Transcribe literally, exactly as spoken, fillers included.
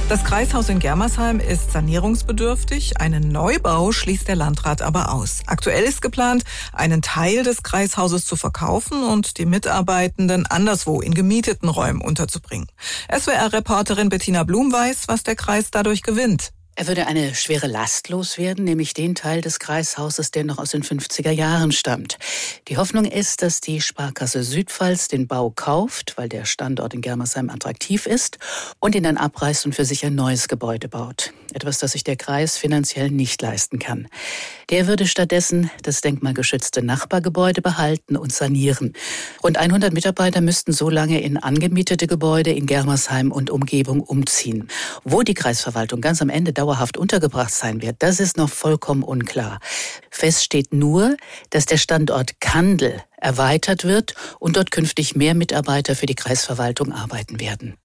Das Kreishaus in Germersheim ist sanierungsbedürftig. Einen Neubau schließt der Landrat aber aus. Aktuell ist geplant, einen Teil des Kreishauses zu verkaufen und die Mitarbeitenden anderswo in gemieteten Räumen unterzubringen. S W R-Reporterin Bettina Blum weiß, was der Kreis dadurch gewinnt. Er würde eine schwere Last loswerden, nämlich den Teil des Kreishauses, der noch aus den fünfziger Jahren stammt. Die Hoffnung ist, dass die Sparkasse Südpfalz den Bau kauft, weil der Standort in Germersheim attraktiv ist, und ihn dann abreißt und für sich ein neues Gebäude baut. Etwas, das sich der Kreis finanziell nicht leisten kann. Der würde stattdessen das denkmalgeschützte Nachbargebäude behalten und sanieren. Rund hundert Mitarbeiter müssten so lange in angemietete Gebäude in Germersheim und Umgebung umziehen. Wo die Kreisverwaltung ganz am Ende dauerhaft untergebracht sein wird, das ist noch vollkommen unklar. Fest steht nur, dass der Standort Kandel erweitert wird und dort künftig mehr Mitarbeiter für die Kreisverwaltung arbeiten werden.